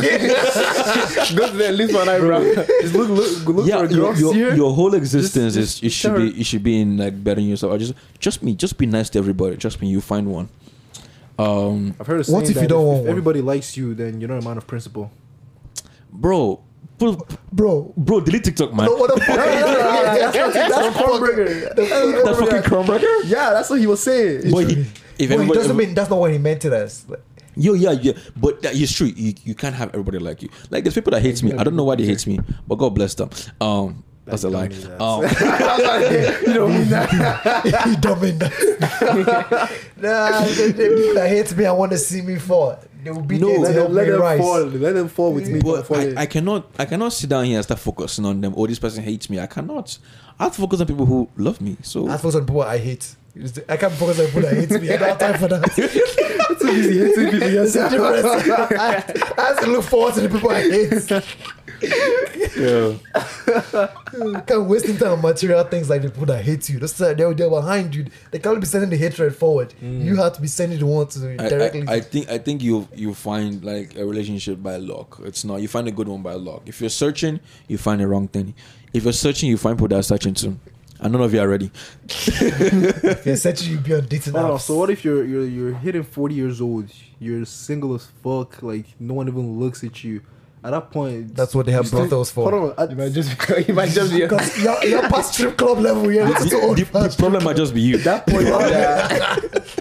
S3: to there, lift one eyebrow. Just look, look, look
S2: Yeah,
S3: for a
S2: your,
S3: girl
S2: your,
S3: here.
S2: your whole existence
S3: Just-
S2: is it
S3: just
S2: should
S3: tell
S2: be
S3: her-
S2: it should be in like bettering yourself. Or just just me, just be nice to everybody. Trust me, you find one. Um,
S3: I've heard a
S1: What
S3: saying
S1: if you
S3: that
S1: don't want
S3: if
S1: one?
S3: everybody likes you, then you're not a man of principle.
S2: bro, bro,
S1: Bro.
S2: bro, delete TikTok, man.
S1: No, what the fuck?
S3: That's Kronberger.
S2: That fucking Kronberger.
S3: Yeah, that's what he was saying.
S2: Boy, he- if
S1: Well, it
S2: everybody,
S1: doesn't mean that's not what he meant it as. Like,
S2: yo, yeah, yeah, but that is true. You, you can't have everybody like you. Like there's people that hates me. I don't know why they hate me, but God bless them. Um, that's a lie.
S3: dumb is that?
S2: Um,
S3: You don't mean that.
S1: you dumb in that. Nah, the, the people that hate me, I want to see me fall. They will be
S2: No,
S1: there to
S3: Let
S1: help
S3: them, let
S1: me
S3: them
S1: rise.
S3: fall. Let them fall with me.
S2: but
S3: falling.
S2: I, I cannot, I cannot sit down here and start focusing on them. Oh, this person hates me. I cannot. I have to focus on people who love me. So
S1: I focus on people I hate. I can't focus on people that hate me. I don't have time for that.
S3: It's too busy hating people.
S1: It's
S3: Yes.
S1: a difference. I, I have to look forward to the people I hate.
S2: yeah.
S1: You can't waste time on material things like the people that hate you. That's they're, they're behind you. They can't be sending the hatred forward. You have to be sending the one to
S2: I,
S1: directly.
S2: I, I think I think you you find like a relationship by luck. It's not you find a good one by luck. If you're searching, you find the wrong thing. If you're searching, you find people that are searching too. And none of you are ready.
S1: If you're searching, you be on dating
S3: Oh,
S1: apps.
S3: so what if you're you're you're hitting forty years old? You're single as fuck. Like no one even looks at you. At that point,
S1: That's what they have
S3: you still-
S1: brothels for.
S3: Hold on,
S4: You might just, you might just be.
S1: Because you're, you're past strip club level. You're
S2: the,
S1: not too old
S2: the-
S1: for
S2: the
S1: strip
S2: problem
S1: club.
S2: might just be you.
S3: that point. yeah.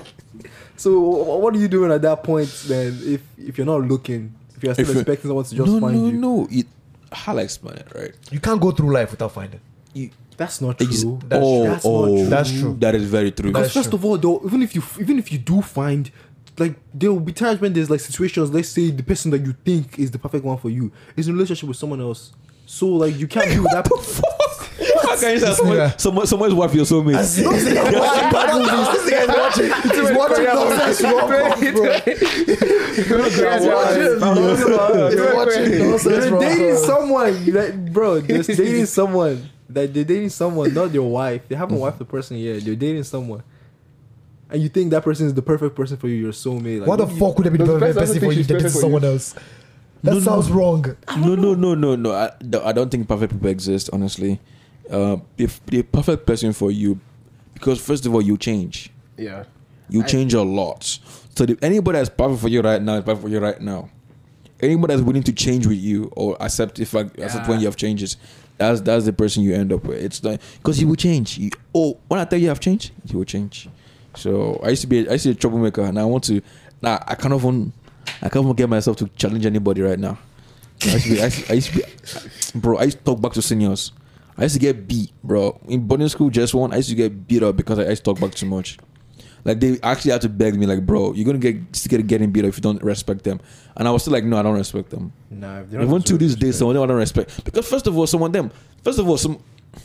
S3: So wh- what are you doing at that point then? If if you're not looking, if you're still
S2: If you-
S3: expecting someone to just
S2: no,
S3: find
S2: no,
S3: you,
S2: no. It, I'll explain it, right?
S1: You can't go through life without finding.
S2: You,
S3: that's not
S2: Ex-
S3: true.
S1: That's
S2: oh,
S1: true.
S3: That's not
S2: oh,
S3: true.
S1: That's true.
S2: That is very true.
S1: That's
S3: Because first
S1: true.
S3: of all, though, even if you even if you do find, like, there will be times when there's like situations. Let's say the person that you think is the perfect one for you is in a relationship with someone else. So like you can't be with that.
S2: How can you say someone,
S1: nigga-
S2: someone, someone's wife your soulmate?
S1: This nigga watching bad movies. This nigga is watching. He's watching nonsense rom-coms, bro. You're watching nonsense
S3: They're dating
S1: rom-coms.
S3: someone, like, bro. They're dating someone. That they're dating someone, not your wife. They haven't wifed the person yet. They're dating someone, and you think that person is the perfect person for you. Your soulmate. Like,
S1: What the
S3: you-
S1: fuck would it be the
S4: Does the
S1: perfect
S4: person
S1: person for
S4: think
S1: you
S4: she's
S1: to
S4: perfect for
S1: someone else? That
S2: No, no.
S1: sounds wrong.
S2: No, no, no, no, no. I, I don't think perfect people exist, honestly. Uh, if the perfect person for you, because first of all, you change.
S4: Yeah.
S2: You
S4: I-
S2: change a lot. So if anybody that's perfect for you right now is perfect for you right now. Anybody that's willing to change with you or accept if like, accept when you have changes, that's that's the person you end up with. It's like because you will change. You, oh, when I tell you you have changed, you will change. So I used to be I used to be a troublemaker, and I want to. Now I can't even I can't even get myself to challenge anybody right now. I used to be, I used to, I used to be, bro. I used to talk back to seniors. I used to get beat, bro. In boarding school, just one, I used to get beat up because I used to talk back too much. Like they actually had to beg me, like, bro, you're gonna get still get getting beat up if you don't respect them. And I was still like, no, I don't respect them.
S3: Nah, if they don't
S2: Even to
S3: deserve
S2: this day,
S3: respect.
S2: some of them I don't respect because first of all, some of them, first of all, some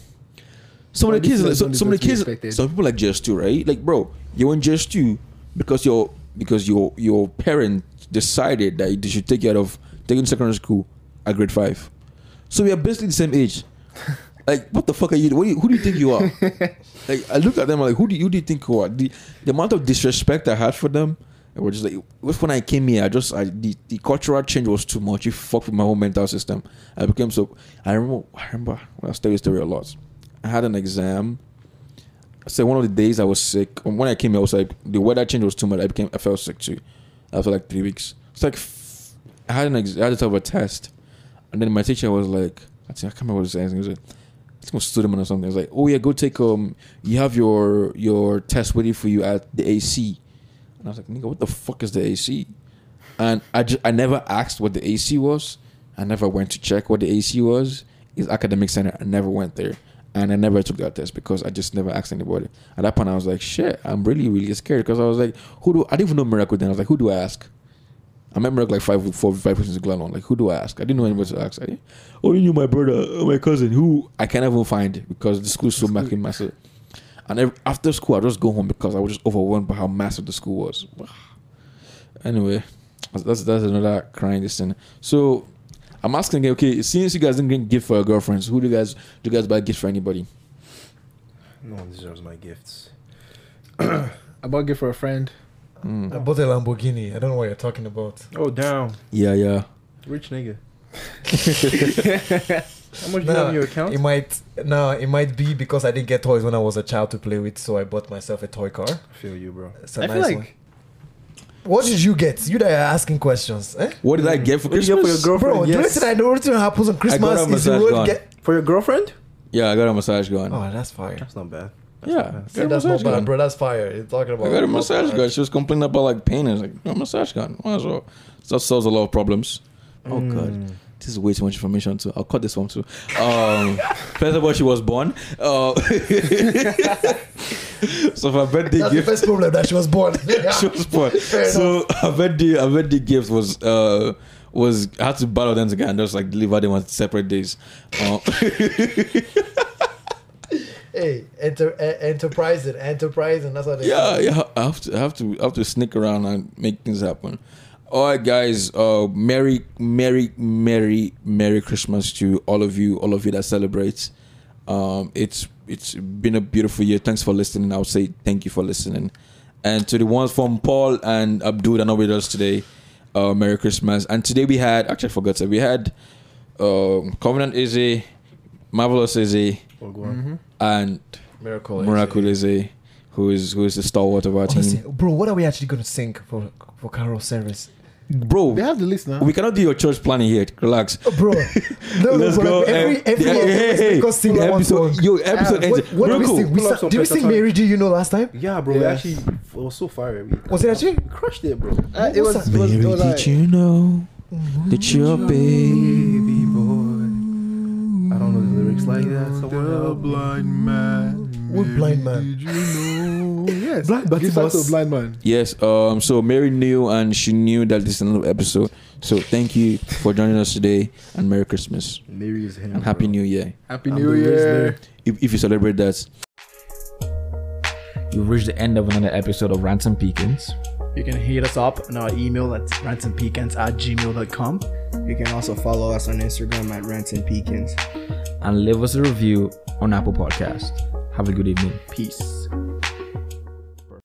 S2: some of the
S4: Well,
S2: kids,
S4: these
S2: some,
S4: ones
S2: some of the
S4: don't deserve to be
S2: kids,
S4: respected.
S2: some people like just two, right? Like, bro, you want just two because your because your your parent decided that they should take you out of taking secondary school at grade five. So we are basically the same age. Like, what the fuck are you? What do you who do you think you are? Like, I look at them I'm like, who do you, who do you think you are? The, the amount of disrespect I had for them It was just like, it was when I came here, I just, I the, the cultural change was too much. It fucked with my whole mental system. I became so, I remember, I remember, when I tell you story a lot. I had an exam. So one of the days I was sick. When I came here, I was like, the weather change was too much. I became, I felt sick too. After like three weeks. It's like, f- I had an, ex- I had to have a test. And then my teacher was like, I think, I can't remember what he was saying. He was like, I think it was student or something. He was like, oh yeah, go take, um, you have your, your test waiting for you at the A C. And I was like, nigga, what the fuck is the A C? And I just, I never asked what the A C was. I never went to check what the A C was. It's academic center. I never went there. And I never took that test because I just never asked anybody. At that point, I was like, shit, I'm really, really scared. Because I was like, who do, I didn't even know Miracle then. I was like, who do I ask? I met Miracle like five, four, five persons in Glenlawn. Like, who do I ask? I didn't know anybody to ask. I only knew my brother, my cousin, who I can't even find because the school's so fucking massive. And every, after school, I just go home because I was just overwhelmed by how massive the school was. Anyway, that's that's another crying this thing. So I'm asking again, okay, since you guys didn't get gift for your girlfriends, who do you guys do you guys buy gifts for anybody?
S3: No one deserves my gifts.
S4: I bought a gift for a friend.
S2: Mm.
S1: I bought a Lamborghini. I don't know what you're talking about.
S3: Oh damn,
S2: Yeah, yeah.
S3: rich nigga. How much do you have in your account?
S1: It might no, it might be because I didn't get toys when I was a child to play with, so I bought myself a toy car.
S3: I feel you, bro.
S1: It's a
S3: I
S1: nice
S3: feel like
S1: one. What did you get? You that are asking questions, eh?
S2: What did I get for
S3: What did you
S2: Christmas?
S3: get for your girlfriend?
S1: Bro, do you know
S3: Yes.
S1: what I know what happens on Christmas?
S2: got a
S1: is you
S2: massage
S1: won't
S2: gun.
S1: get.
S3: for your girlfriend?
S2: Yeah, I got a massage gun.
S1: Oh, that's fire.
S3: That's not bad. That's
S2: yeah,
S3: not bad.
S1: See, that's not
S2: massage
S1: bad,
S2: gun.
S1: bro. That's fire. You're talking about.
S2: I got a massage gun. She was complaining about like pain. I was like, no, massage gun. Might as well. That solves a lot of problems. Oh god, this is way too much information too. I'll cut this one too. Um, first of all, she was born. Uh, so for her birthday
S1: That's the
S2: gift,
S1: first problem that she was born.
S2: she was born. So her birthday, her birthday gift was uh was I had to battle them together and just like deliver them on separate days. Uh,
S1: Hey, enter, uh, enterprising, enterprising. That's what they
S2: yeah,
S1: say.
S2: yeah. I have to, I have to, I have to sneak around and make things happen. All right, guys. Uh, merry, merry, merry, merry Christmas to all of you, all of you that celebrate. Um, it's it's been a beautiful year. Thanks for listening. I would say thank you for listening, and to the ones from Paul and Abdul that are not with us today. Uh, merry Christmas. And today we had actually I forgot to we had uh, Covenant Izzy, Marvelous Izzy,
S3: Oh, go on.
S2: and
S1: Miracle.
S2: Miracle Izzy, who is who is the stalwart of our
S1: Honestly,
S2: team.
S1: bro, what are we actually going to sing for for Carol service?
S2: Bro,
S4: They have the list now.
S2: we cannot do your church planning here. Relax.
S1: Oh, bro, no,
S2: Let's
S1: no,
S2: go.
S1: but every
S2: um,
S1: every
S2: the-
S1: one
S2: hey,
S1: of us
S2: hey,
S1: make us sing
S2: the
S1: one
S2: episode,
S1: song.
S2: yo, episode
S4: Uh,
S2: ends.
S1: What, what did we
S2: Miracle,
S1: sing? We
S3: pull up
S1: sa-
S3: some
S1: did we sing
S3: Pentatonic.
S1: Mary? Do you know last time?
S3: Yeah, bro. We
S4: Yeah.
S3: actually it was so fire. We
S1: Was it actually?
S3: crushed it, bro.
S4: Uh, it was.
S1: What's
S4: It was, it was like,
S2: you know that your
S3: Baby boy. I don't know the lyrics like that. Someone help me.
S2: blind man?
S1: What blind man?
S2: Did you know?
S4: yes.
S3: Blind
S4: Give back to
S3: Batibus.
S4: a blind man.
S2: Yes. Um. So Mary knew, and she knew that this is another episode. So thank you for joining us today, and Merry Christmas
S3: Mary is him.
S2: and Happy
S3: bro.
S2: New Year.
S4: Happy
S3: I'm
S4: New
S3: the
S4: Year.
S3: Rizzler.
S2: If, if you celebrate that. You've reached the end of another episode of Ransom Peekins.
S5: You can hit us up on our email at ransompecans at gmail dot com.
S6: You can also follow us on Instagram at Ransom Peekins.
S2: And leave us a review on Apple Podcast. Have a good evening.
S5: Peace.